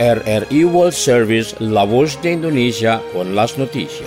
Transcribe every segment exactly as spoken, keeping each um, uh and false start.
R R I World Service, la voz de Indonesia con las noticias.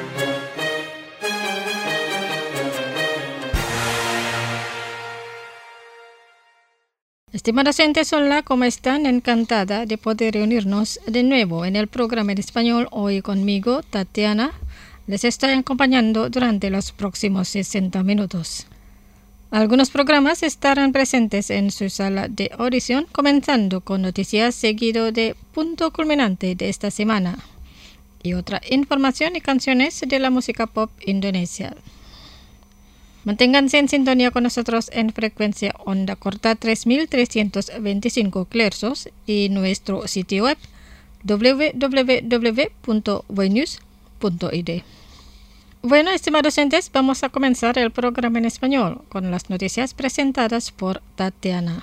Estimados oyentes, hola, ¿cómo están? Encantada de poder reunirnos de nuevo en el programa en español hoy conmigo, Tatiana. Les estoy acompañando durante los próximos sesenta minutos. Algunos programas estarán presentes en su sala de audición, comenzando con noticias seguido de punto culminante de esta semana y otra información y canciones de la música pop indonesia. Manténganse en sintonía con nosotros en frecuencia onda corta tres mil trescientos veinticinco kilohercios y nuestro sitio web doble u doble u doble u punto voinews punto i d. Bueno, estimados oyentes, vamos a comenzar el programa en español con las noticias presentadas por Tatiana.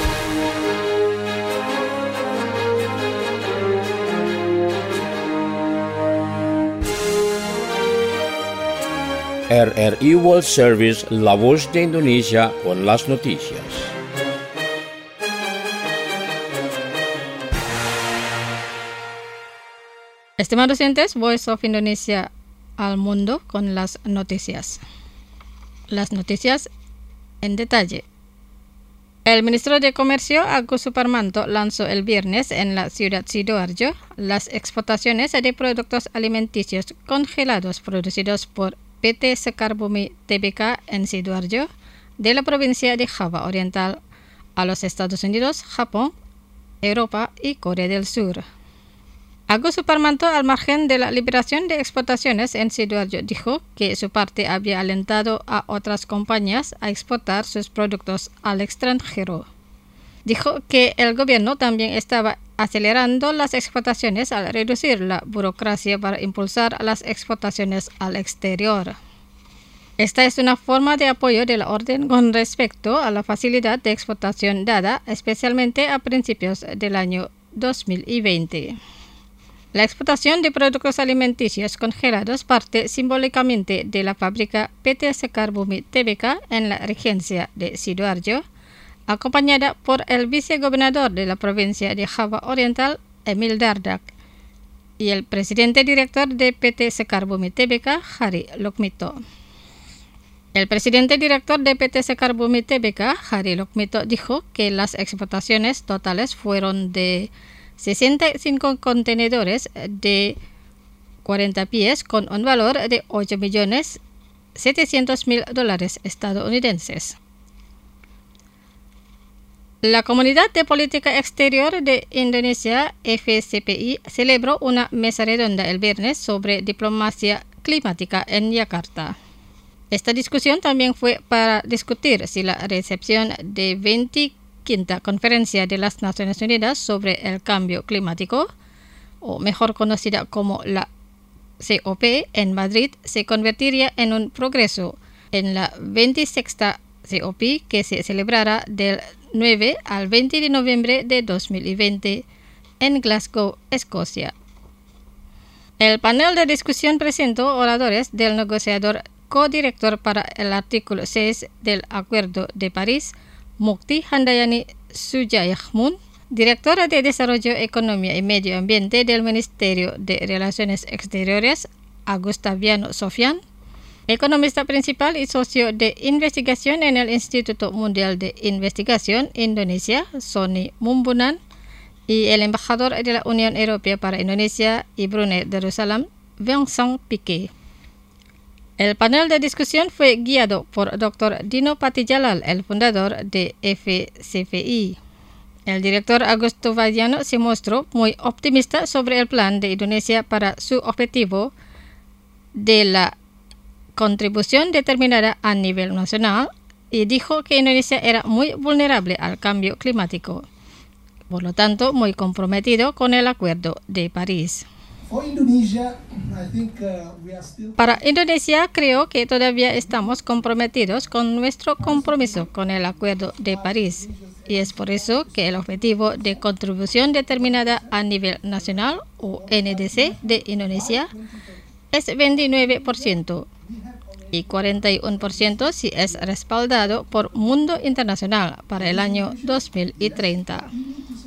R R I World Service, la voz de Indonesia con las noticias. Estimados oyentes, Voice of Indonesia al mundo con las noticias. Las noticias en detalle. El ministro de Comercio, Agus Suparmanto, lanzó el viernes en la ciudad Sidoarjo las exportaciones de productos alimenticios congelados producidos por P T Sekar Bumi Tbk en Sidoarjo de la provincia de Java Oriental a los Estados Unidos, Japón, Europa y Corea del Sur. Agus Suparmanto, al margen de la liberación de exportaciones en Sidoarjo, dijo que su parte había alentado a otras compañías a exportar sus productos al extranjero. Dijo que el gobierno también estaba acelerando las exportaciones al reducir la burocracia para impulsar las exportaciones al exterior. Esta es una forma de apoyo de la orden con respecto a la facilidad de exportación dada especialmente a principios del año dos mil veinte. La exportación de productos alimenticios congelados parte simbólicamente de la fábrica P T Sekar Bumi Tbk en la regencia de Sidoarjo, acompañada por el vicegobernador de la provincia de Java Oriental, Emil Dardak, y el presidente director de P T Sekar Bumi Tbk, Hari Lokmito. El presidente director de P T Sekar Bumi Tbk, Hari Lokmito, dijo que las exportaciones totales fueron de sesenta y cinco contenedores de cuarenta pies con un valor de ocho millones setecientos mil dólares estadounidenses. La Comunidad de Política Exterior de Indonesia, F C P I, celebró una mesa redonda el viernes sobre diplomacia climática en Yakarta. Esta discusión también fue para discutir si la recepción de veintiquinta Conferencia de las Naciones Unidas sobre el Cambio Climático, o mejor conocida como la C O P, en Madrid, se convertiría en un progreso en la veintisexta C O P que se celebrará del nueve al veinte de noviembre de dos mil veinte en Glasgow, Escocia. El panel de discusión presentó oradores del negociador codirector para el artículo seis del Acuerdo de París, Mukti Handayani Sujayahmun, directora de Desarrollo, Economía y Medio Ambiente del Ministerio de Relaciones Exteriores, Agustaviano Sofian, economista principal y socio de investigación en el Instituto Mundial de Investigación Indonesia, Sony Mumbunan, y el embajador de la Unión Europea para Indonesia y Brunei Darussalam, Vincent Piquet. El panel de discusión fue guiado por doctor Dino Patijalal, el fundador de F C P I. El director Augusto Vadiano se mostró muy optimista sobre el plan de Indonesia para su objetivo de la contribución determinada a nivel nacional y dijo que Indonesia era muy vulnerable al cambio climático, por lo tanto muy comprometido con el Acuerdo de París. Para Indonesia, creo que todavía estamos comprometidos con nuestro compromiso con el Acuerdo de París, y es por eso que el objetivo de contribución determinada a nivel nacional, o N D C, de Indonesia es veintinueve por ciento y cuarenta y uno por ciento si es respaldado por Mundo Internacional para el año dos mil treinta.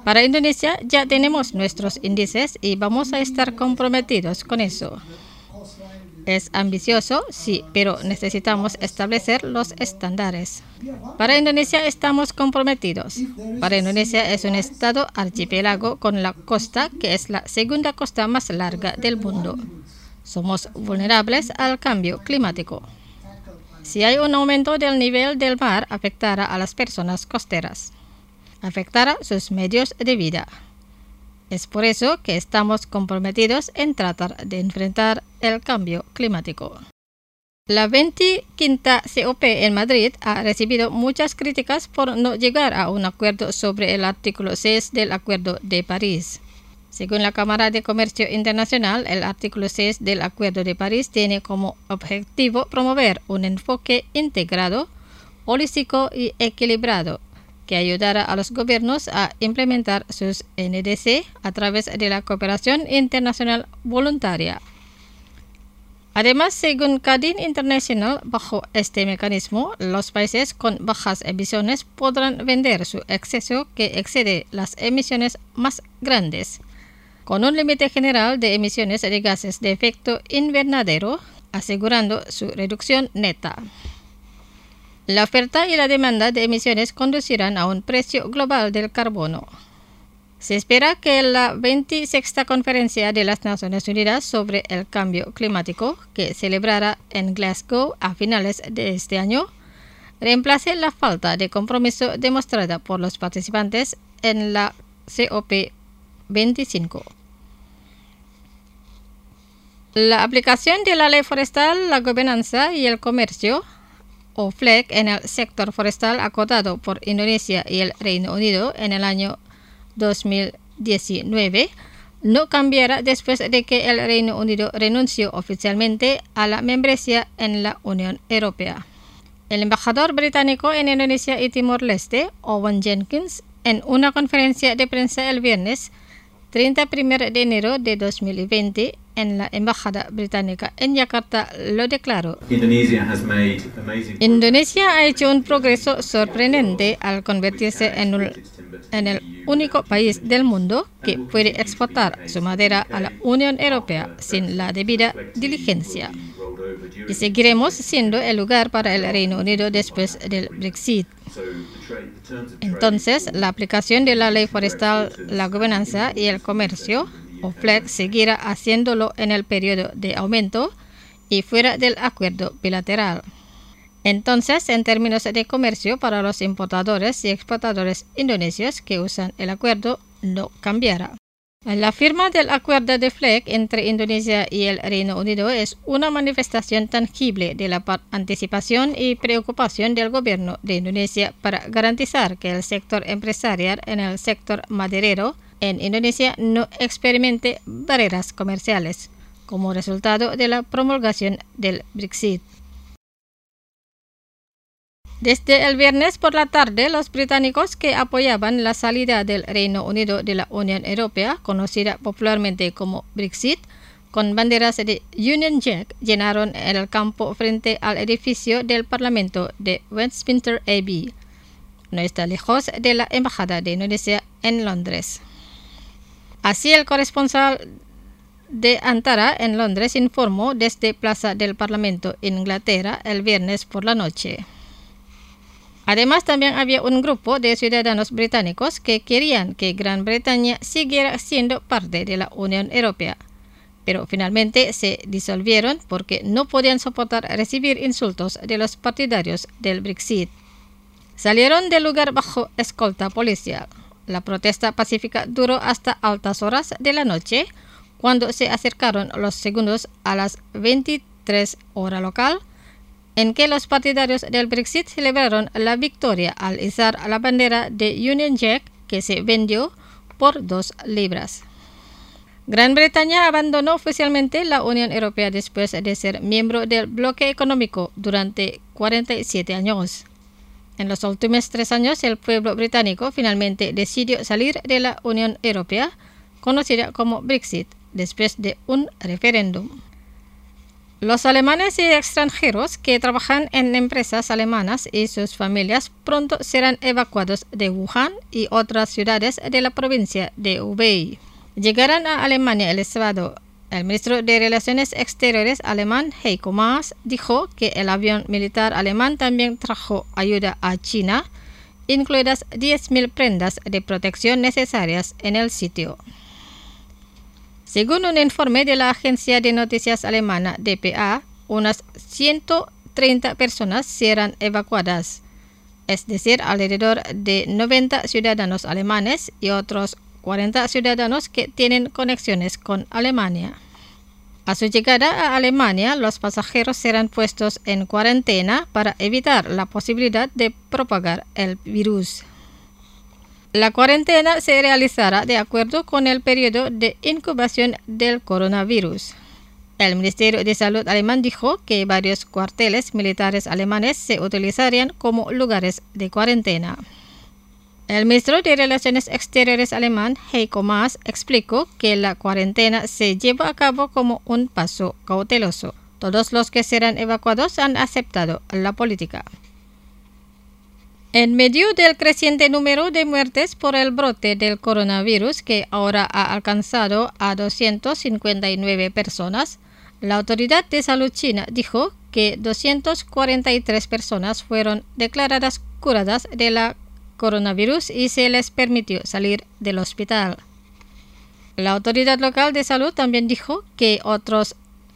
Para Indonesia ya tenemos nuestros índices y vamos a estar comprometidos con eso. Es ambicioso, sí, pero necesitamos establecer los estándares. Para Indonesia estamos comprometidos. Para Indonesia es un estado archipiélago con la costa que es la segunda costa más larga del mundo. Somos vulnerables al cambio climático. Si hay un aumento del nivel del mar, afectará a las personas costeras. Afectará sus medios de vida. Es por eso que estamos comprometidos en tratar de enfrentar el cambio climático. La veintiquinta C O P en Madrid ha recibido muchas críticas por no llegar a un acuerdo sobre el artículo seis del Acuerdo de París. Según la Cámara de Comercio Internacional, el artículo seis del Acuerdo de París tiene como objetivo promover un enfoque integrado, holístico y equilibrado que ayudará a los gobiernos a implementar sus N D C a través de la cooperación internacional voluntaria. Además, según Cardin International, bajo este mecanismo, los países con bajas emisiones podrán vender su exceso que excede las emisiones más grandes, con un límite general de emisiones de gases de efecto invernadero, asegurando su reducción neta. La oferta y la demanda de emisiones conducirán a un precio global del carbono. Se espera que la veintisexta Conferencia de las Naciones Unidas sobre el Cambio Climático, que celebrará en Glasgow a finales de este año, reemplace la falta de compromiso demostrada por los participantes en la C O P veinticinco. La aplicación de la ley forestal, la gobernanza y el comercio, o F L E G, en el sector forestal acordado por Indonesia y el Reino Unido en el año dos mil diecinueve, no cambiará después de que el Reino Unido renunció oficialmente a la membresía en la Unión Europea. El embajador británico en Indonesia y Timor-Leste, Owen Jenkins, en una conferencia de prensa el viernes treinta y uno de enero de dos mil veinte en la Embajada Británica en Yakarta, lo declaró. Indonesia ha hecho un progreso sorprendente al convertirse en, un, en el único país del mundo que puede exportar su madera a la Unión Europea sin la debida diligencia. Y seguiremos siendo el lugar para el Reino Unido después del Brexit. Entonces, la aplicación de la ley forestal, la gobernanza y el comercio, o F L E G, seguirá haciéndolo en el periodo de aumento y fuera del acuerdo bilateral. Entonces, en términos de comercio para los importadores y exportadores indonesios que usan el acuerdo, no cambiará. La firma del acuerdo de F L E G entre Indonesia y el Reino Unido es una manifestación tangible de la anticipación y preocupación del gobierno de Indonesia para garantizar que el sector empresarial en el sector maderero en Indonesia no experimente barreras comerciales como resultado de la promulgación del Brexit. Desde el viernes por la tarde, los británicos que apoyaban la salida del Reino Unido de la Unión Europea, conocida popularmente como Brexit, con banderas de Union Jack, llenaron el campo frente al edificio del Parlamento de Westminster Abbey. No está lejos de la Embajada de Indonesia en Londres. Así, el corresponsal de Antara en Londres informó desde Plaza del Parlamento, Inglaterra, el viernes por la noche. Además, también había un grupo de ciudadanos británicos que querían que Gran Bretaña siguiera siendo parte de la Unión Europea, pero finalmente se disolvieron porque no podían soportar recibir insultos de los partidarios del Brexit. Salieron del lugar bajo escolta policial. La protesta pacífica duró hasta altas horas de la noche, cuando se acercaron los segundos a las veintitrés hora local, en que los partidarios del Brexit celebraron la victoria al izar la bandera de Union Jack, que se vendió por dos libras. Gran Bretaña abandonó oficialmente la Unión Europea después de ser miembro del bloque económico durante cuarenta y siete años. En los últimos tres años, el pueblo británico finalmente decidió salir de la Unión Europea, conocida como Brexit, después de un referéndum. Los alemanes y extranjeros que trabajan en empresas alemanas y sus familias pronto serán evacuados de Wuhan y otras ciudades de la provincia de Hubei. Llegarán a Alemania el sábado. El ministro de Relaciones Exteriores alemán Heiko Maas dijo que el avión militar alemán también trajo ayuda a China, incluidas diez mil prendas de protección necesarias en el sitio. Según un informe de la agencia de noticias alemana D P A, unas ciento treinta personas serán evacuadas, es decir, alrededor de noventa ciudadanos alemanes y otros cuarenta ciudadanos que tienen conexiones con Alemania. A su llegada a Alemania, los pasajeros serán puestos en cuarentena para evitar la posibilidad de propagar el virus. La cuarentena se realizará de acuerdo con el periodo de incubación del coronavirus. El Ministerio de Salud alemán dijo que varios cuarteles militares alemanes se utilizarían como lugares de cuarentena. El ministro de Relaciones Exteriores alemán Heiko Maas explicó que la cuarentena se lleva a cabo como un paso cauteloso. Todos los que serán evacuados han aceptado la política. En medio del creciente número de muertes por el brote del coronavirus, que ahora ha alcanzado a doscientas cincuenta y nueve personas, la Autoridad de Salud China dijo que doscientas cuarenta y tres personas fueron declaradas curadas de la coronavirus y se les permitió salir del hospital. La Autoridad Local de Salud también dijo que otros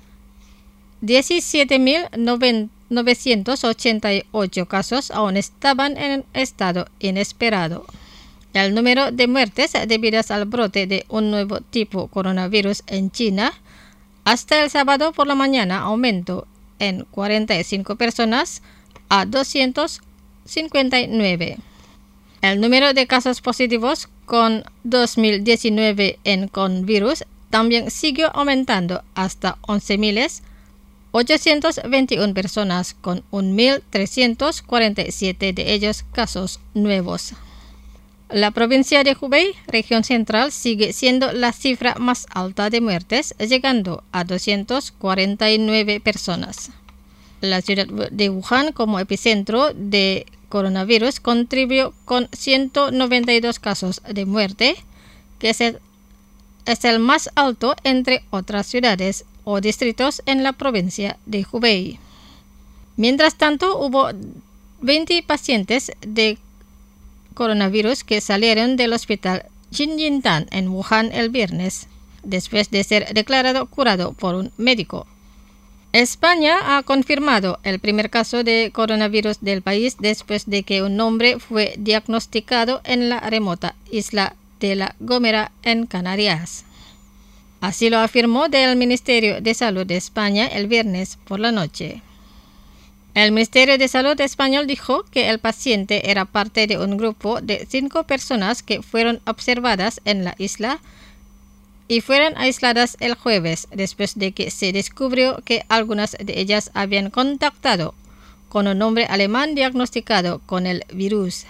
diecisiete mil novecientos ochenta y ocho casos aún estaban en estado inesperado. El número de muertes debidas al brote de un nuevo tipo coronavirus en China hasta el sábado por la mañana aumentó en cuarenta y cinco personas a doscientos cincuenta y nueve. El número de casos positivos con dos mil diecinueve en con virus también siguió aumentando hasta once mil ochocientas veintiuna personas, con mil trescientos cuarenta y siete de ellos casos nuevos. La provincia de Hubei, región central, sigue siendo la cifra más alta de muertes, llegando a doscientas cuarenta y nueve personas. La ciudad de Wuhan, como epicentro de coronavirus, contribuyó con ciento noventa y dos casos de muerte, que es el, es el más alto entre otras ciudades o distritos en la provincia de Hubei. Mientras tanto, hubo veinte pacientes de coronavirus que salieron del hospital Jinjitan en Wuhan el viernes, después de ser declarado curado por un médico. España ha confirmado el primer caso de coronavirus del país después de que un hombre fue diagnosticado en la remota isla de La Gomera en Canarias. Así lo afirmó del Ministerio de Salud de España el viernes por la noche. El Ministerio de Salud español dijo que el paciente era parte de un grupo de cinco personas que fueron observadas en la isla y fueron aisladas el jueves después de que se descubrió que algunas de ellas habían contactado con un hombre alemán diagnosticado con el virus.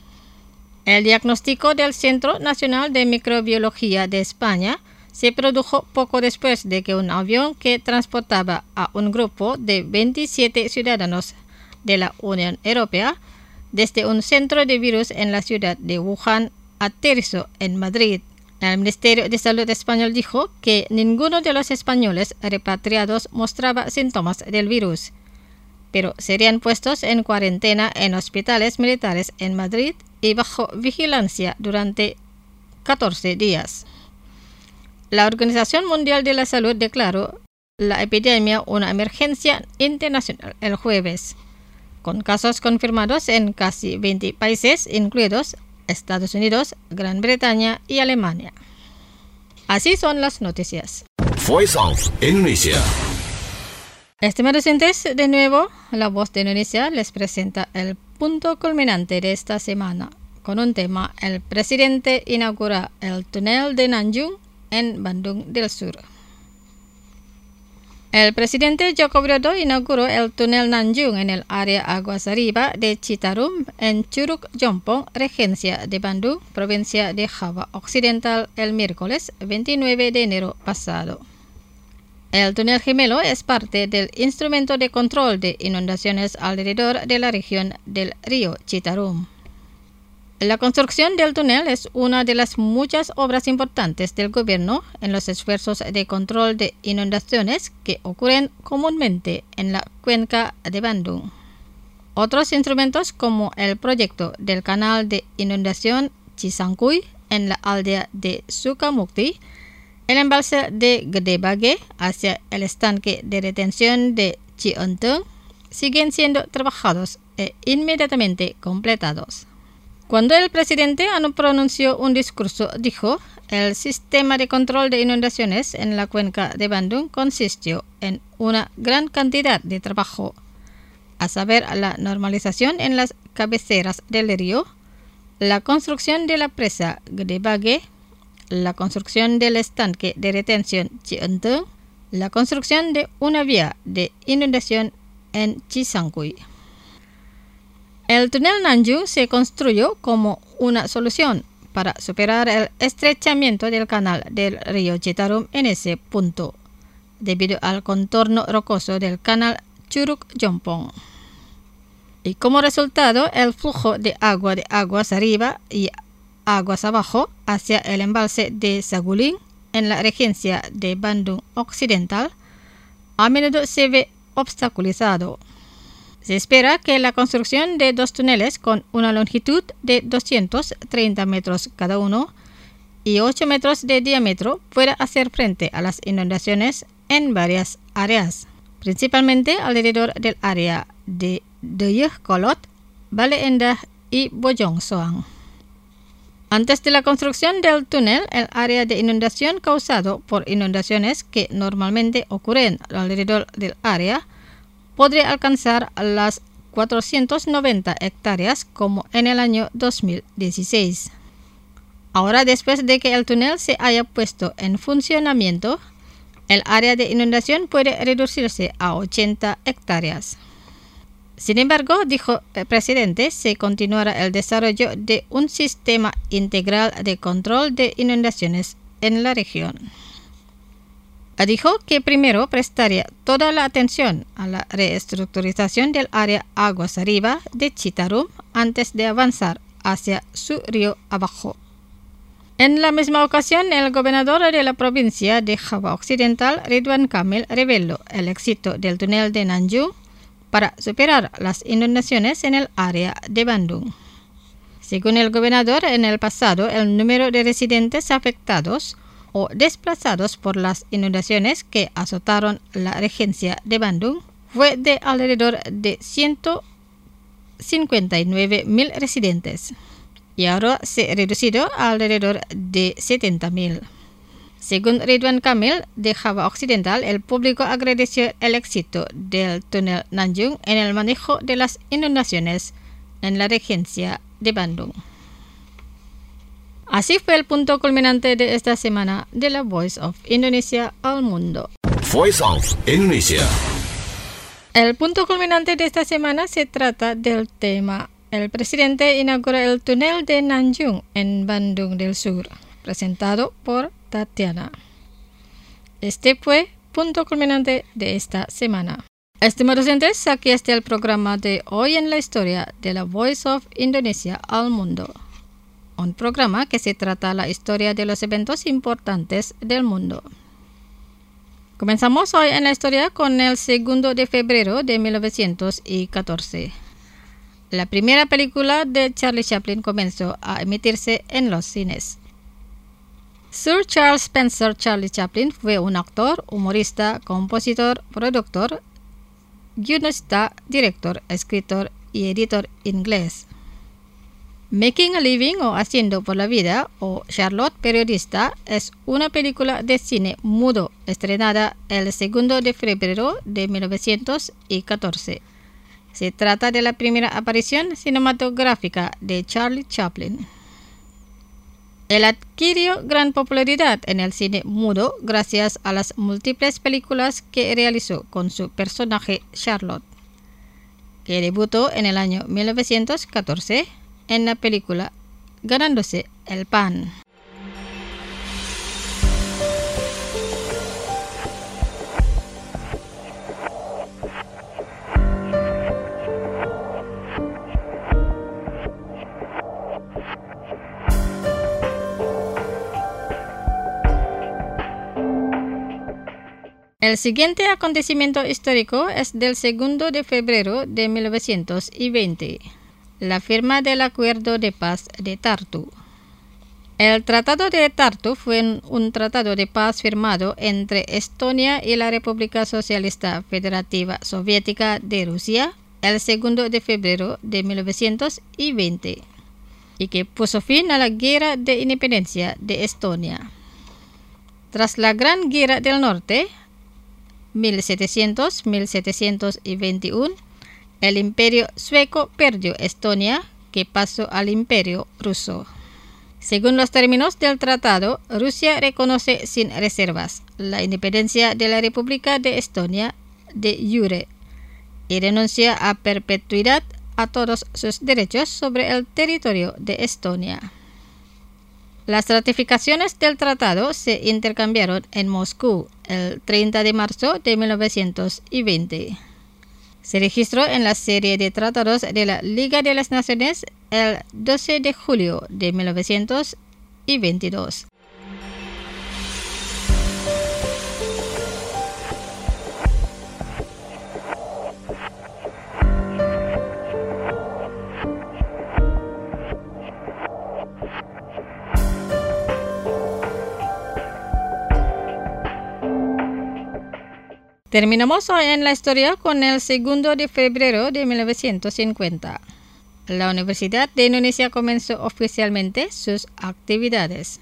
El diagnóstico del Centro Nacional de Microbiología de España se produjo poco después de que un avión que transportaba a un grupo de veintisiete ciudadanos de la Unión Europea desde un centro de virus en la ciudad de Wuhan aterrizó en Madrid. El Ministerio de Salud español dijo que ninguno de los españoles repatriados mostraba síntomas del virus, pero serían puestos en cuarentena en hospitales militares en Madrid y bajo vigilancia durante catorce días. La Organización Mundial de la Salud declaró la epidemia una emergencia internacional el jueves, con casos confirmados en casi veinte países, incluidos Estados Unidos, Gran Bretaña y Alemania. Así son las noticias. Voice of Indonesia. Estimados oyentes, de nuevo, la Voz de Indonesia les presenta el punto culminante de esta semana, con un tema: el presidente inaugura el túnel de Nanjung en Bandung del Sur. El presidente Joko Widodo inauguró el túnel Nanjung en el área Aguas Arriba de Citarum en Curug Jompong, Regencia de Bandung, provincia de Java Occidental, el miércoles veintinueve de enero pasado. El túnel gemelo es parte del instrumento de control de inundaciones alrededor de la región del río Chitarum. La construcción del túnel es una de las muchas obras importantes del gobierno en los esfuerzos de control de inundaciones que ocurren comúnmente en la cuenca de Bandung. Otros instrumentos como el proyecto del canal de inundación Cisangkuy en la aldea de Sukamukti, el embalse de Gede Bage hacia el estanque de retención de Cienteng siguen siendo trabajados e inmediatamente completados. Cuando el presidente pronunció un discurso, dijo: el sistema de control de inundaciones en la cuenca de Bandung consistió en una gran cantidad de trabajo, a saber, la normalización en las cabeceras del río, la construcción de la presa Gede Bage, la construcción del estanque de retención Cienteng, la construcción de una vía de inundación en Cisangkuy. El túnel Nanjung se construyó como una solución para superar el estrechamiento del canal del río Citarum en ese punto, debido al contorno rocoso del canal Curug Jompong. Y como resultado, el flujo de agua de aguas arriba y aguas abajo hacia el embalse de Saguling en la regencia de Bandung Occidental a menudo se ve obstaculizado. Se espera que la construcción de dos túneles con una longitud de doscientos treinta metros cada uno y ocho metros de diámetro pueda hacer frente a las inundaciones en varias áreas, principalmente alrededor del área de Dayeuh Kolot, Bale Endah y Bojong Soang. Antes de la construcción del túnel, el área de inundación causado por inundaciones que normalmente ocurren alrededor del área podría alcanzar las cuatrocientas noventa hectáreas como en el año dos mil dieciséis. Ahora, después de que el túnel se haya puesto en funcionamiento, el área de inundación puede reducirse a ochenta hectáreas. Sin embargo, dijo el presidente, se continuará el desarrollo de un sistema integral de control de inundaciones en la región. Dijo que primero prestaría toda la atención a la reestructurización del área aguas arriba de Citarum antes de avanzar hacia su río abajo. En la misma ocasión, el gobernador de la provincia de Java Occidental, Ridwan Kamil, reveló el éxito del túnel de Nanjung para superar las inundaciones en el área de Bandung. Según el gobernador, en el pasado el número de residentes afectados o desplazados por las inundaciones que azotaron la regencia de Bandung fue de alrededor de ciento cincuenta y nueve mil residentes y ahora se ha reducido a alrededor de setenta mil. Según Ridwan Kamil de Java Occidental, el público agradeció el éxito del túnel Nanjung en el manejo de las inundaciones en la regencia de Bandung. Así fue el punto culminante de esta semana de la Voice of Indonesia al mundo. Voice of Indonesia. El punto culminante de esta semana se trata del tema: el presidente inaugura el túnel de Nanjung en Bandung del Sur, presentado por Tatiana. Este fue punto culminante de esta semana. Estimados oyentes, aquí está el programa de hoy en la historia de la Voice of Indonesia al mundo. Un programa que se trata la historia de los eventos importantes del mundo. Comenzamos hoy en la historia con el segundo de febrero de mil novecientos catorce. La primera película de Charlie Chaplin comenzó a emitirse en los cines. Sir Charles Spencer Charlie Chaplin fue un actor, humorista, compositor, productor, guionista, director, escritor y editor inglés. Making a Living o Haciendo por la Vida o Charlotte Periodista es una película de cine mudo estrenada el segundo de febrero de mil novecientos catorce. Se trata de la primera aparición cinematográfica de Charlie Chaplin. Él adquirió gran popularidad en el cine mudo gracias a las múltiples películas que realizó con su personaje Charlotte, que debutó en el año mil novecientos catorce en la película Ganándose el Pan. El siguiente acontecimiento histórico es del segundo de febrero de mil novecientos veinte, la firma del Acuerdo de Paz de Tartu. El Tratado de Tartu fue un, un tratado de paz firmado entre Estonia y la República Socialista Federativa Soviética de Rusia el segundo de febrero de mil novecientos veinte y que puso fin a la Guerra de Independencia de Estonia. Tras la Gran Guerra del Norte, mil setecientos a mil setecientos veintiuno, el Imperio Sueco perdió Estonia, que pasó al Imperio Ruso. Según los términos del tratado, Rusia reconoce sin reservas la independencia de la República de Estonia de jure y renuncia a perpetuidad a todos sus derechos sobre el territorio de Estonia. Las ratificaciones del tratado se intercambiaron en Moscú el treinta de marzo de mil novecientos veinte. Se registró en la serie de tratados de la Liga de las Naciones el doce de julio de mil novecientos veintidós. Terminamos hoy en la historia con el segundo de febrero de mil novecientos cincuenta. La Universidad de Indonesia comenzó oficialmente sus actividades.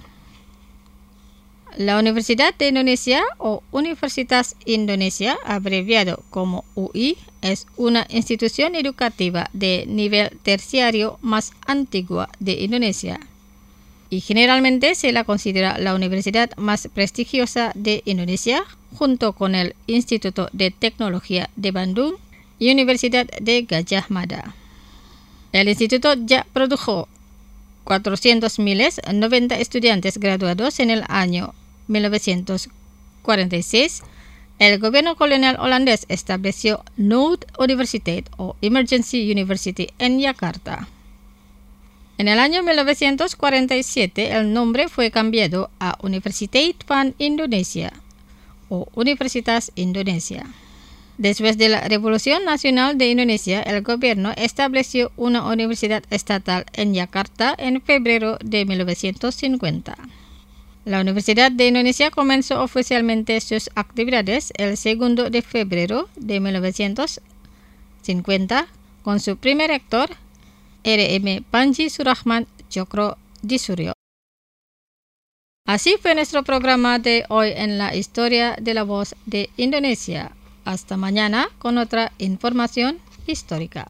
La Universidad de Indonesia o Universitas Indonesia, abreviado como U I, es una institución educativa de nivel terciario más antigua de Indonesia y generalmente se la considera la universidad más prestigiosa de Indonesia, junto con el Instituto de Tecnología de Bandung y Universidad de Gajah Mada. El instituto ya produjo cuatrocientos noventa estudiantes graduados en el año mil novecientos cuarenta y seis. El gobierno colonial holandés estableció Nooduniversiteit o Emergency University en Yakarta. En el año mil novecientos cuarenta y siete el nombre fue cambiado a Universiteit van Indonesia o Universitas Indonesia. Después de la Revolución Nacional de Indonesia, el gobierno estableció una universidad estatal en Yakarta en febrero de mil novecientos cincuenta. La Universidad de Indonesia comenzó oficialmente sus actividades el segundo de febrero de mil novecientos cincuenta con su primer rector, R M Panji Surahman Djokro Disuryo. Así fue nuestro programa de hoy en la historia de la voz de Indonesia. Hasta mañana con otra información histórica.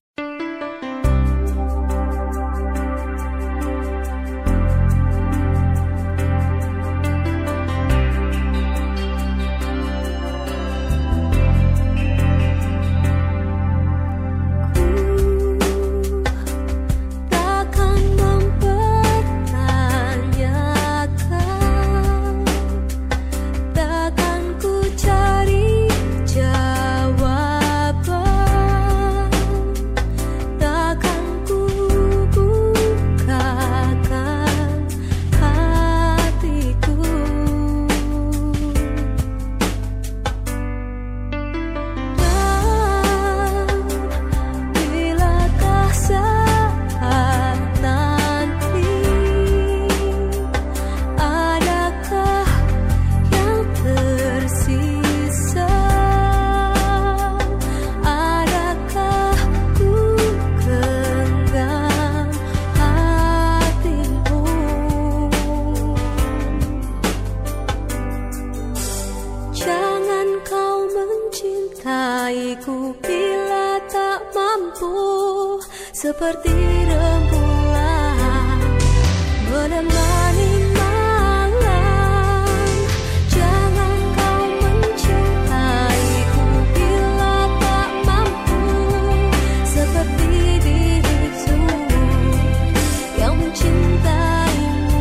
Seperti rembulan menemani malam. Jangan kau mencintaiku bila tak mampu, seperti diriku yang mencintaimu.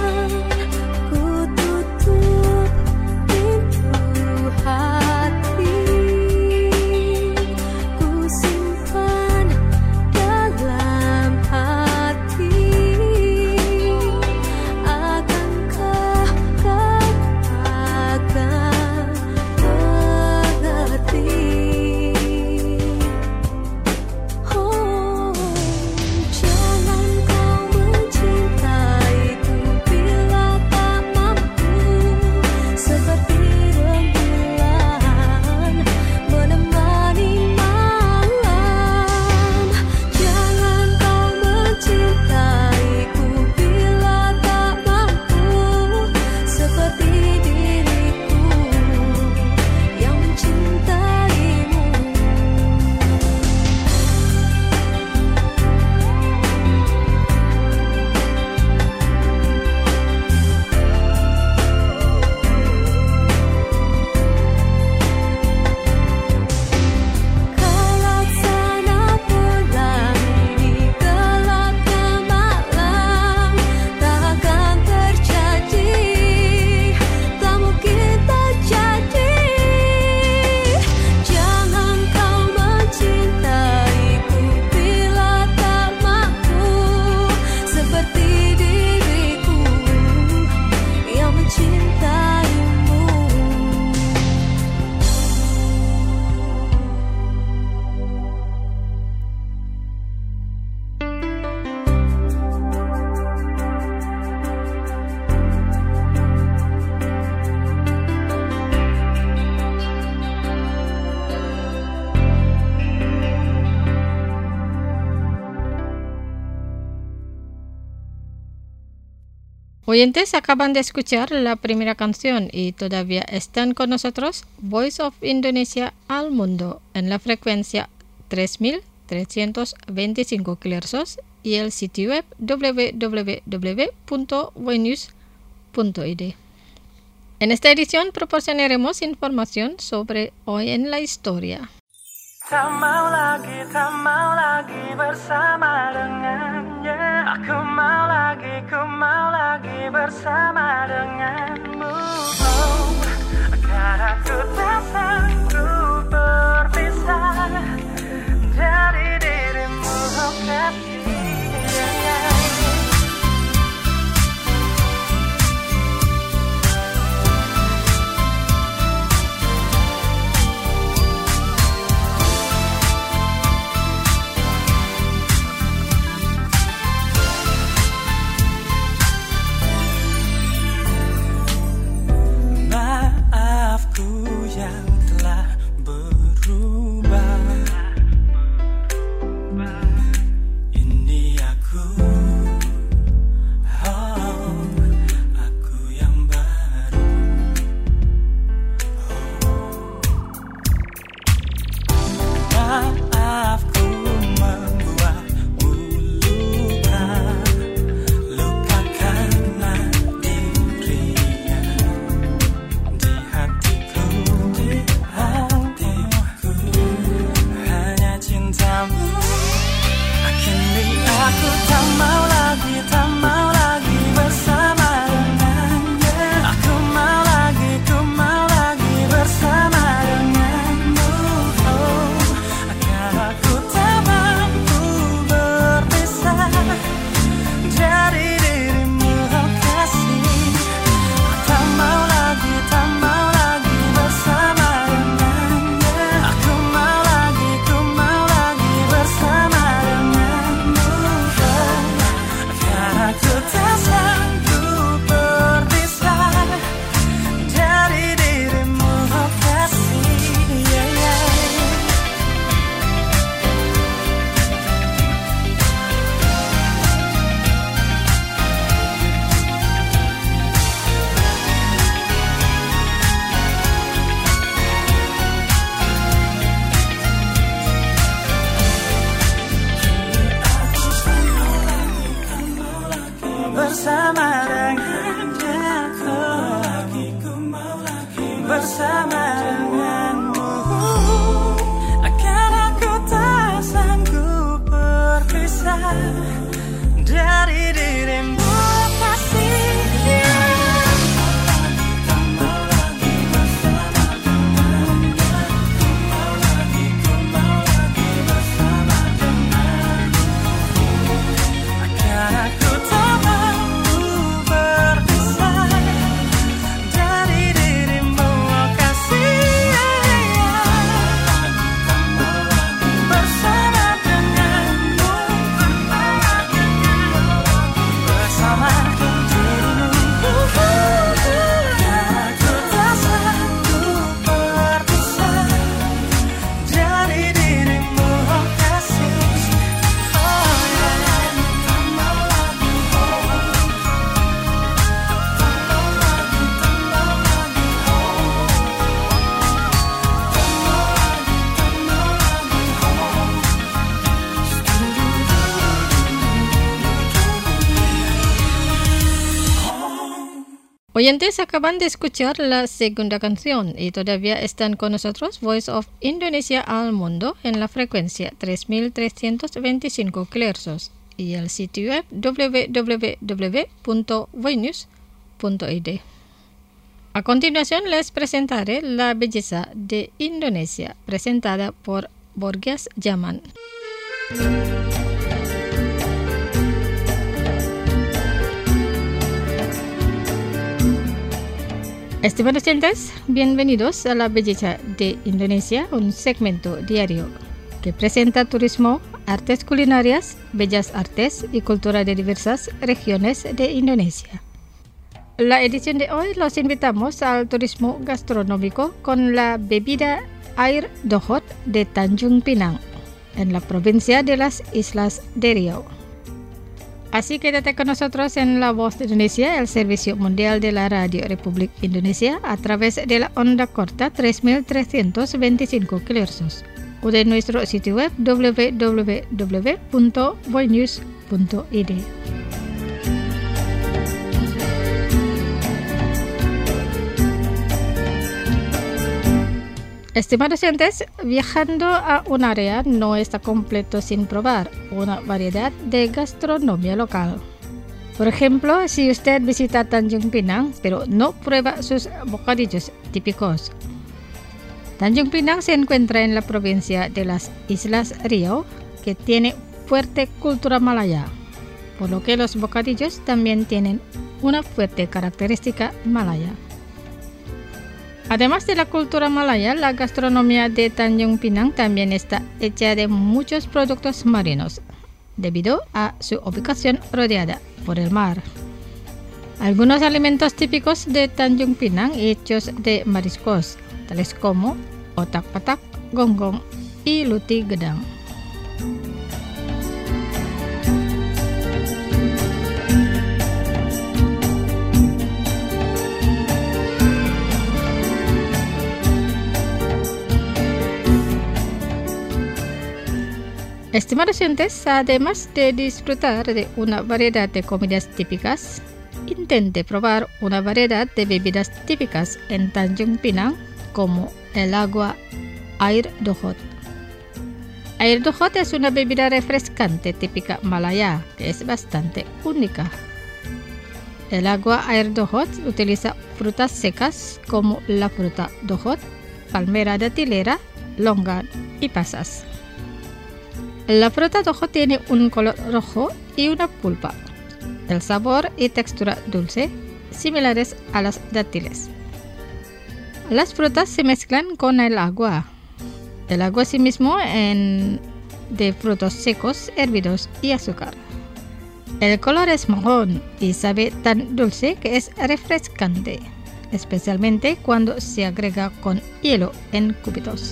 Ku tutup pintu hati Oyentes acaban de escuchar la primera canción y todavía están con nosotros Voice of Indonesia al Mundo en la frecuencia tres mil trescientos veinticinco kilohertz y el sitio web w w w punto voinews punto i d. En esta edición proporcionaremos información sobre Hoy en la Historia. Tak mau lagi, tak mau lagi bersama dengannya. Aku mau lagi, ku mau lagi bersama denganmu. Oh, karena aku tak sanggup berpisah dari dirimu, oh kasih. Yang telah berubah, ini aku, oh, aku yang baru. Oh. Maafku membuatmu luka, luka karena dirinya di hatiku. Hanya cintamu. Kini aku tak mau lagi, tak mau lagi bersama dengannya. Aku mau lagi, ku mau lagi bersama denganmu. Oh, agar aku tak mampu berpisah dari dirimu, oh kasih. Tak mau lagi, tak mau lagi bersama dengannya. Aku mau lagi, ku mau lagi bersama denganmu. Oh, agar aku tak sanggup berpisah dari dirimu, oh kasih. Yeah, yeah. Bersama dengannya, ku lagi, ku mau lagi bersama denganmu. Agar aku tak sanggup berpisah dari dirimu, kasih. Agar aku tak mampu berpisah dari dirimu, oh kasih. Bersama denganmu, bersama dirimu. Agar aku tak sanggup berpisah dari dirimu, oh kasih. Oh yeah. Oyentes acaban de escuchar la segunda canción y todavía están con nosotros Voice of Indonesia al Mundo en la frecuencia tres mil trescientos veinticinco kilohertz y el sitio web w w w punto voinews punto i d. A continuación les presentaré La Belleza de Indonesia, presentada por Borgias Jaman. Estimados oyentes, bienvenidos a La Belleza de Indonesia, un segmento diario que presenta turismo, artes culinarias, bellas artes y cultura de diversas regiones de Indonesia. La edición de hoy los invitamos al turismo gastronómico con la bebida air dohot de Tanjung Pinang, en la provincia de las Islas de Riau. Así quédate con nosotros en La Voz de Indonesia, el servicio mundial de la Radio Republik Indonesia, a través de la onda corta tres mil trescientos veinticinco kilohertz o de nuestro sitio web doble u doble u doble u punto voinews punto i d. Estimados oyentes, viajando a un área no está completo sin probar una variedad de gastronomía local. Por ejemplo, si usted visita Tanjung Pinang, pero no prueba sus bocadillos típicos. Tanjung Pinang se encuentra en la provincia de las Islas Riau, que tiene fuerte cultura malaya, por lo que los bocadillos también tienen una fuerte característica malaya. Además de la cultura malaya, la gastronomía de Tanjung Pinang también está hecha de muchos productos marinos, debido a su ubicación rodeada por el mar. Algunos alimentos típicos de Tanjung Pinang hechos de mariscos, tales como otak-otak, gonggong, y luti gedang. Estimados oyentes, además de disfrutar de una variedad de comidas típicas, intente probar una variedad de bebidas típicas en Tanjung Pinang, como el agua air dohot. Air dohot es una bebida refrescante típica malaya que es bastante única. El agua air dohot utiliza frutas secas como la fruta dohot, palmera datilera, longan y pasas. La fruta dohot tiene un color rojo y una pulpa. El sabor y textura dulce, similares a las dátiles. Las frutas se mezclan con el agua. El agua asimismo en de frutos secos, hervidos y azúcar. El color es marrón y sabe tan dulce que es refrescante, especialmente cuando se agrega con hielo en cubitos.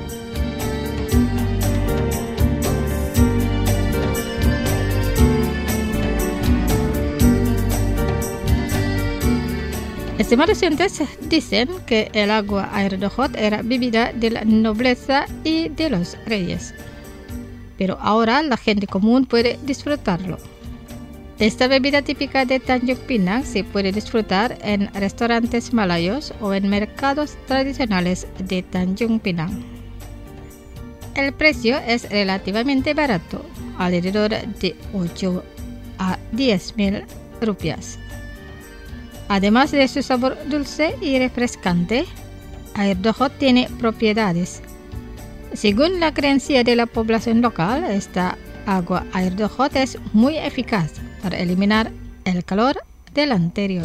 Estimados oyentes, dicen que el agua air dohot era bebida de la nobleza y de los reyes, pero ahora la gente común puede disfrutarlo. Esta bebida típica de Tanjung Pinang se puede disfrutar en restaurantes malayos o en mercados tradicionales de Tanjung Pinang. El precio es relativamente barato, alrededor de ocho a diez mil rupias. Además de su sabor dulce y refrescante, air dohot tiene propiedades. Según la creencia de la población local, esta agua air dohot es muy eficaz para eliminar el calor del anterior.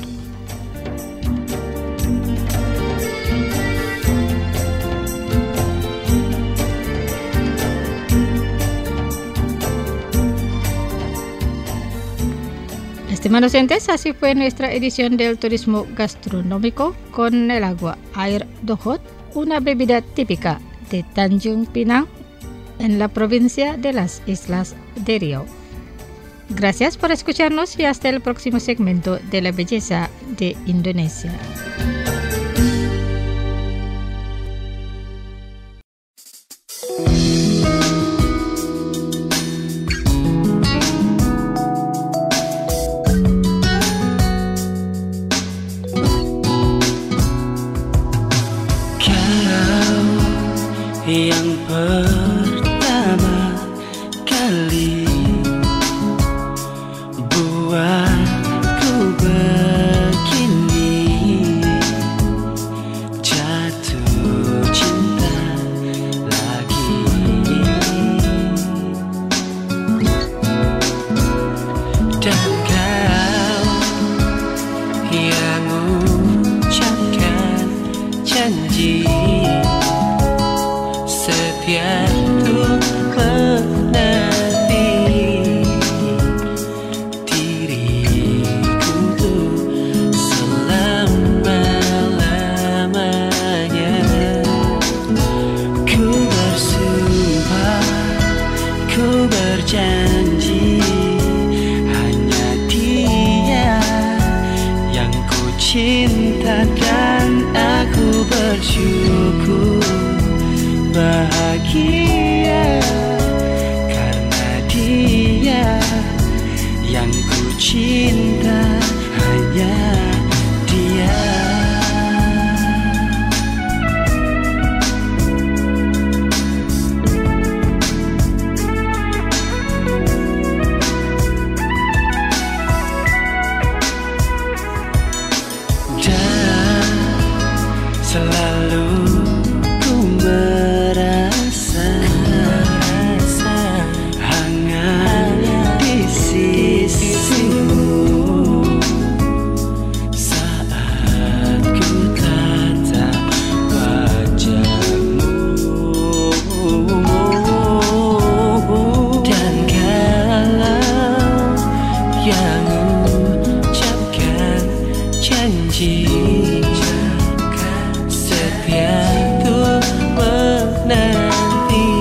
Estimados oyentes, así fue nuestra edición del turismo gastronómico con el agua air dohot, una bebida típica de Tanjung Pinang en la provincia de las Islas de Riau. Gracias por escucharnos y hasta el próximo segmento de la belleza de Indonesia. Yang pertama kali buatku begini, bersyukur bahagia karena dia yang ku cinta, hanya dia. Dan selalu ku merasa hangat di sisimu saat ku tatap wajahmu. Dan kalau yang ucapkan janji setia tuh menanti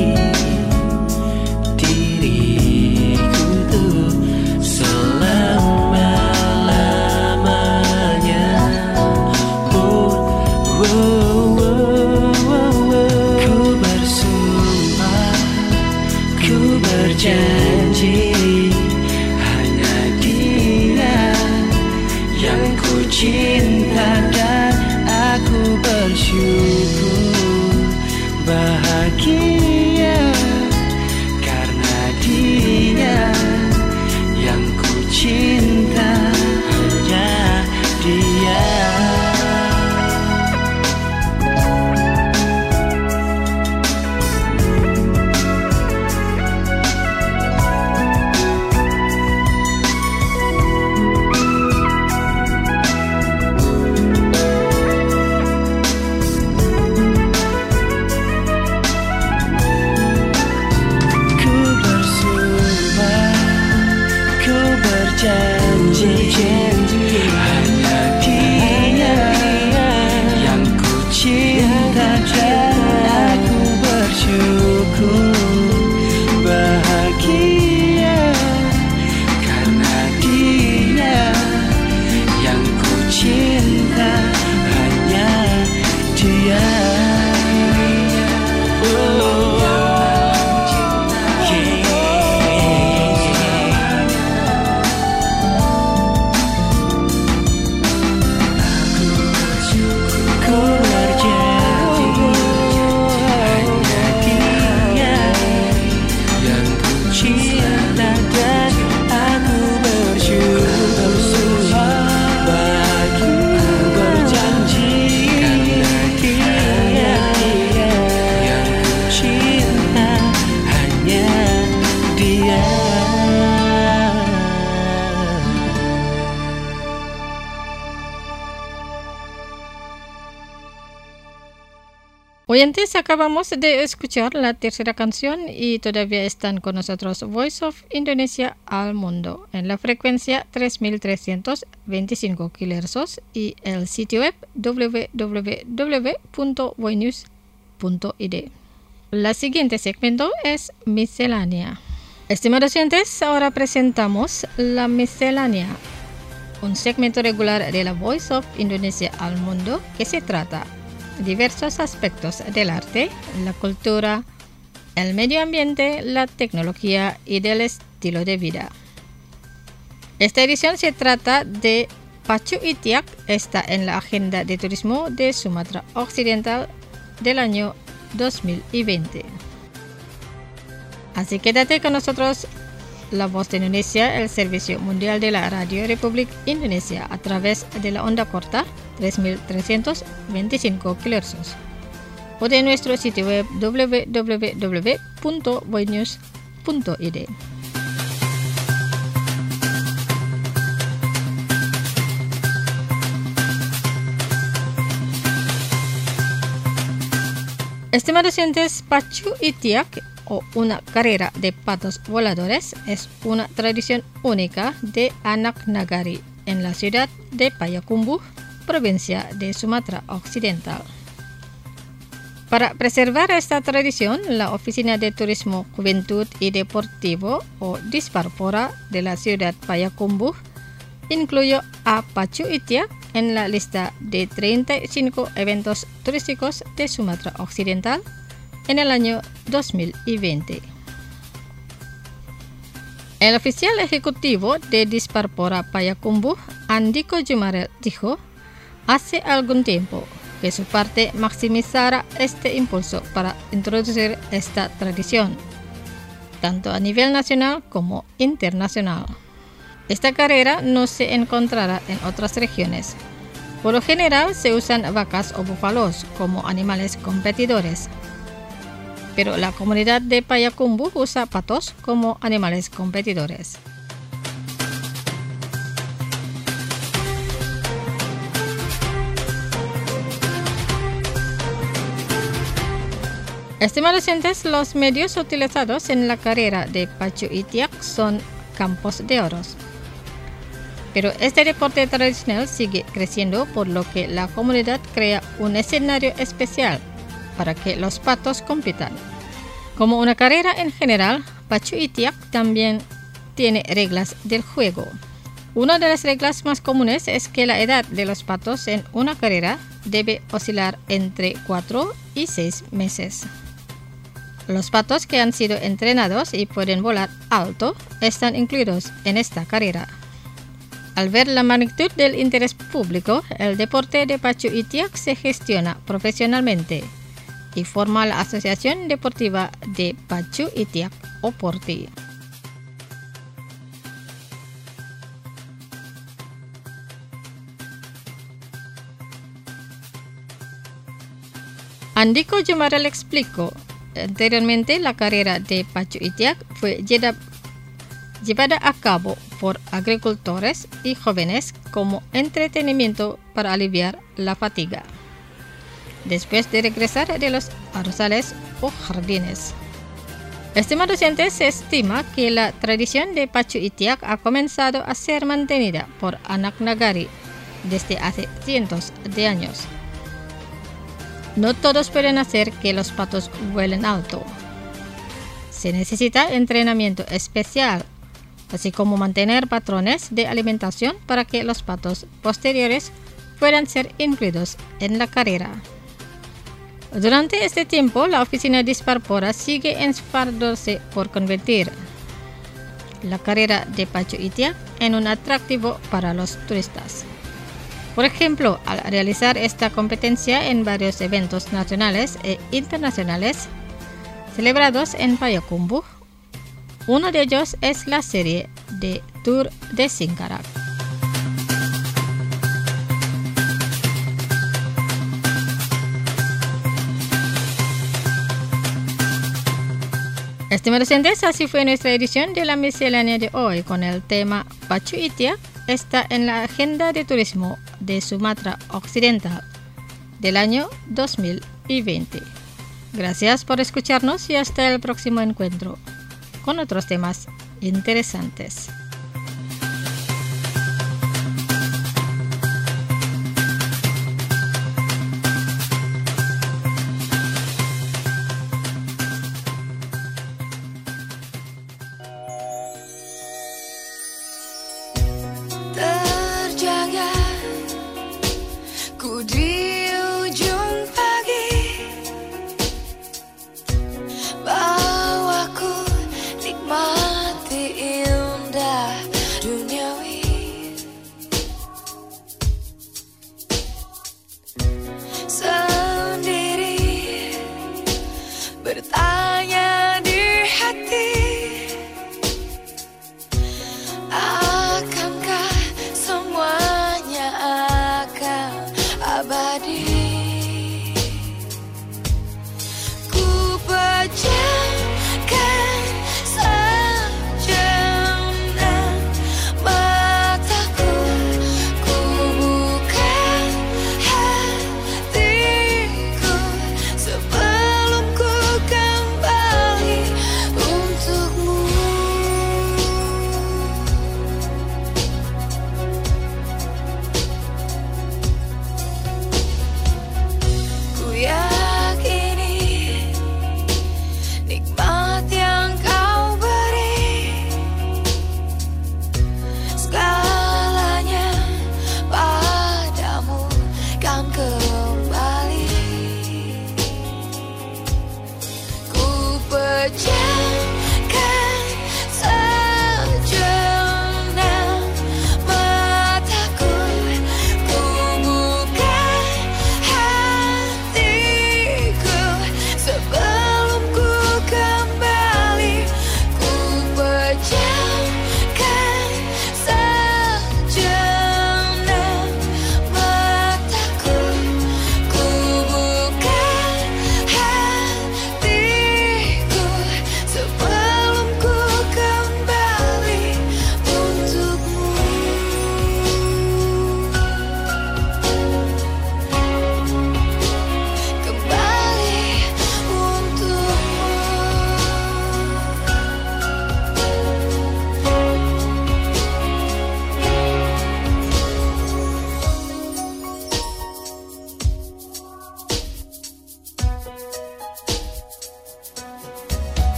diriku tuh selama-lamanya. Oh, oh, oh, oh, oh. Ku bersumpah, ku berjanji, hanya dia yang ku cinta, dan aku bersyukur bahagia karena dia yang ku cinta, hanya dia. Janji, janji, hanya dia yang ku cinta, dan aku bersyukur bahagia karena dia yang ku cinta, hanya dia. Oh, Oyentes, acabamos de escuchar la tercera canción y todavía están con nosotros Voice of Indonesia al Mundo en la frecuencia tres mil trescientos veinticinco kilohercios y el sitio web w w w punto voinews punto i d. La siguiente segmento es Miscelánea. Estimados oyentes, ahora presentamos la Miscelánea, un segmento regular de la Voice of Indonesia al Mundo que se trata diversos aspectos del arte, la cultura, el medio ambiente, la tecnología y del estilo de vida. Esta edición se trata de Pacu Itiak, está en la agenda de turismo de Sumatra Occidental del año dos mil veinte. Así quédate con nosotros, La Voz de Indonesia, el servicio mundial de la Radio Republik Indonesia a través de la onda corta tres mil trescientos veinticinco kilohercios o de nuestro sitio web w w w punto voinews punto i d. Estimados oyentes, Pacu Itiak o una carrera de patos voladores es una tradición única de Anak Nagari en la ciudad de Payakumbuh, provincia de Sumatra Occidental. Para preservar esta tradición, la Oficina de Turismo, Juventud y Deportivo o Disparpora de la ciudad Payakumbuh incluyó a Pacu Itiak en la lista de treinta y cinco eventos turísticos de Sumatra Occidental en el año dos mil veinte. El oficial ejecutivo de Disparpora Payakumbuh, Andiko Jumarel, dijo hace algún tiempo que su parte maximizará este impulso para introducir esta tradición, tanto a nivel nacional como internacional. Esta carrera no se encontrará en otras regiones. Por lo general se usan vacas o búfalos como animales competidores, pero la comunidad de Payakumbuh usa patos como animales competidores. Estimados oyentes, los medios utilizados en la carrera de Pacu Itiak son campos de oros. Pero este deporte tradicional sigue creciendo, por lo que la comunidad crea un escenario especial para que los patos compitan. Como una carrera en general, Pacu Itiak también tiene reglas del juego. Una de las reglas más comunes es que la edad de los patos en una carrera debe oscilar entre cuatro y seis meses. Los patos que han sido entrenados y pueden volar alto están incluidos en esta carrera. Al ver la magnitud del interés público, el deporte de Pacu Itiak se gestiona profesionalmente y forma la Asociación Deportiva de Pacu Itiak o Porti. Andiko Jumarel explicó, anteriormente la carrera de Pacu Itiak fue llevada a cabo por agricultores y jóvenes como entretenimiento para aliviar la fatiga, después de regresar de los arrozales o jardines. Estimados oyentes, se estima que la tradición de Pacu Itiak ha comenzado a ser mantenida por anak nagari desde hace cientos de años. No todos pueden hacer que los patos vuelen alto. Se necesita entrenamiento especial, así como mantener patrones de alimentación para que los patos posteriores puedan ser incluidos en la carrera. Durante este tiempo, la oficina Disparpora sigue esforzándose por convertir la carrera de Pacu Itiak en un atractivo para los turistas. Por ejemplo, al realizar esta competencia en varios eventos nacionales e internacionales celebrados en Payakumbuh, uno de ellos es la serie de Tour de Singkarak. Estimados oyentes, así fue nuestra edición de la miscelánea de hoy con el tema Pacu Itiak está en la agenda de turismo de Sumatra Occidental del año dos mil veinte. Gracias por escucharnos y hasta el próximo encuentro con otros temas interesantes. Terjaga ku di ujung pagi, bawaku nikmati indah duniawi. Sendiri bertanya di hati, akankah semuanya akan abadi?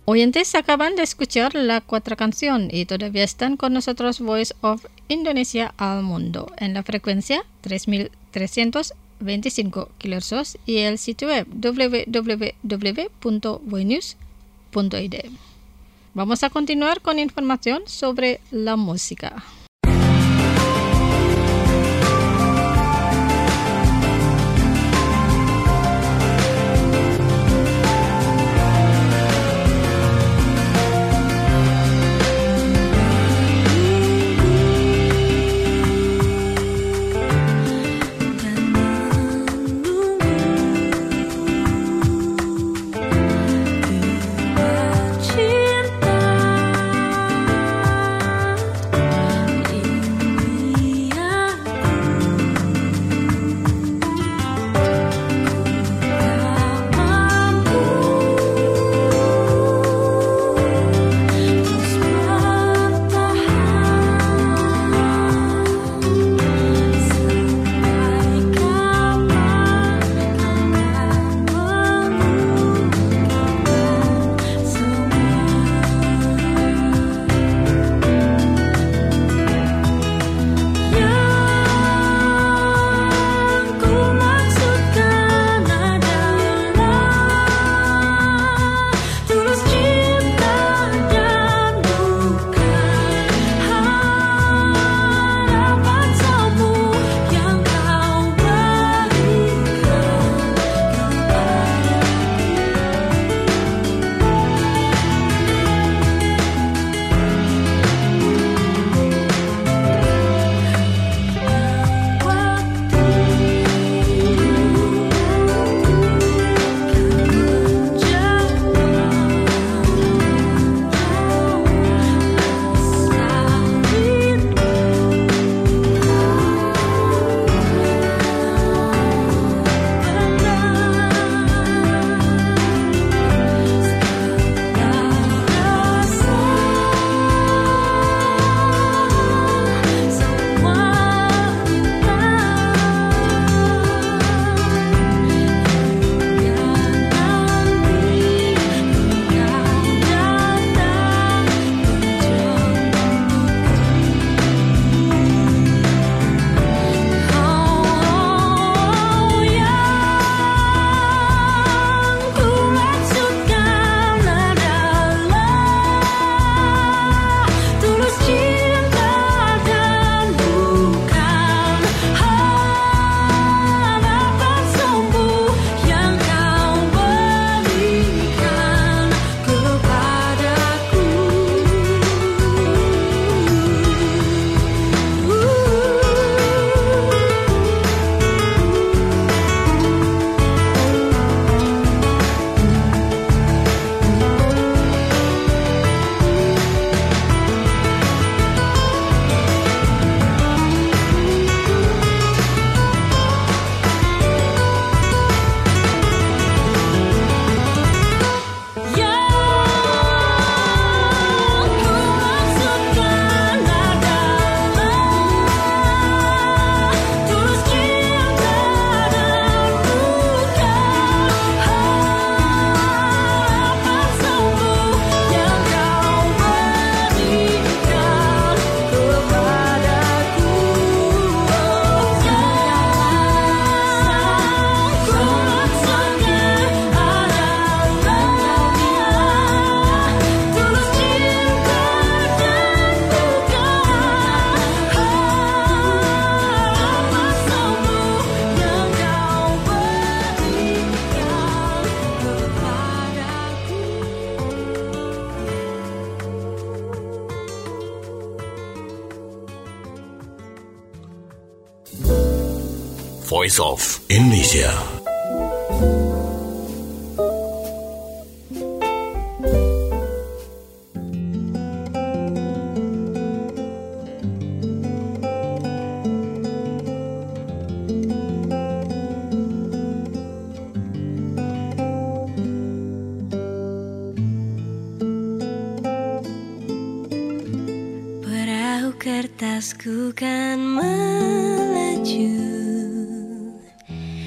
Oyentes acaban de escuchar la cuarta canción y todavía están con nosotros Voice of Indonesia al Mundo en la frecuencia tres mil trescientos veinticinco kilohertz y el sitio web doble u doble u doble u punto voinews punto i d. Vamos a continuar con información sobre la música. Voice of Indonesia. Perahu kertasku kan melaju,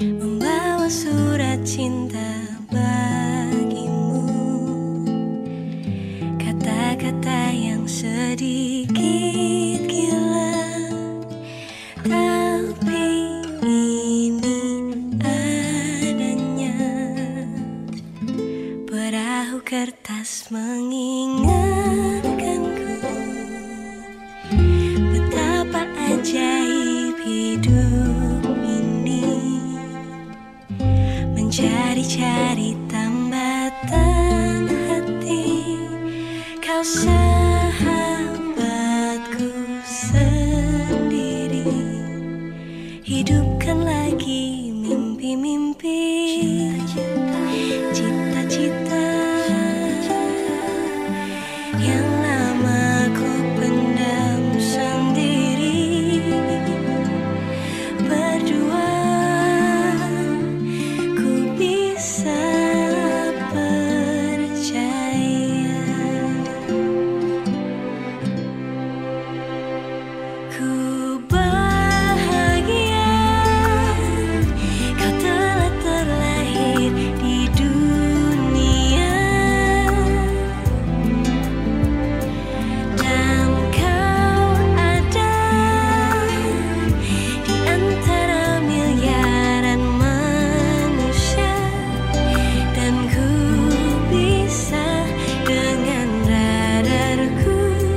membawa surat cinta bagimu. kertas mengingatkanku betapa ajaib hidup ini, mencari-cari tambatan hati. Kau sahabatku sendiri, hidupkan lagi mimpi-mimpi, cita-cita yang lama ku pendam sendiri. Berdua ku bisa percaya, ku bahagia kau telah terlahir di dunia, dan kau ada di antara miliaran manusia, dan ku bisa dengan radarku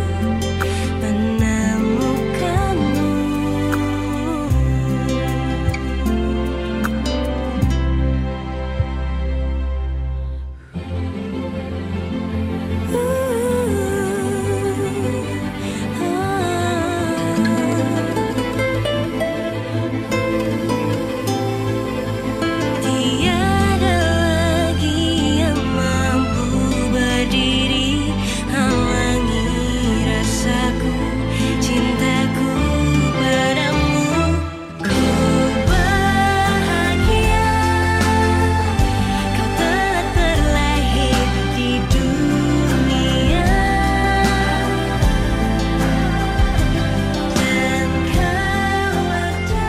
menemukanmu. Tiada lagi yang mampu berdiri halangi rasaku, cintaku padamu. Ku bahagia kau telah terlahir di dunia, dan kau ada.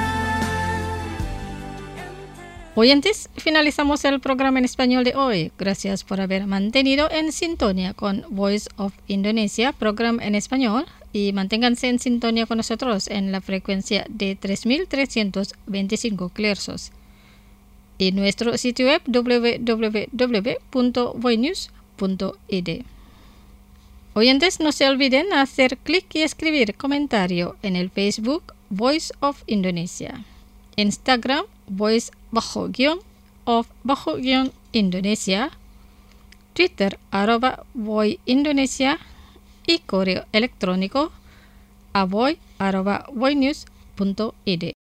Oyentes, finalizamos el programa en español de hoy. Gracias por haber mantenido en sintonía con Voice of Indonesia, programa en español, y manténganse en sintonía con nosotros en la frecuencia de tres mil trescientos veinticinco kilohertz y nuestro sitio web w w w punto voinews punto i d. Oyentes, no se olviden hacer clic y escribir comentario en el Facebook Voice of Indonesia, Instagram Voice bajo guión of bajo guión Indonesia, Twitter arroba Voy Indonesia y correo electrónico a voy arroba voinews punto i d.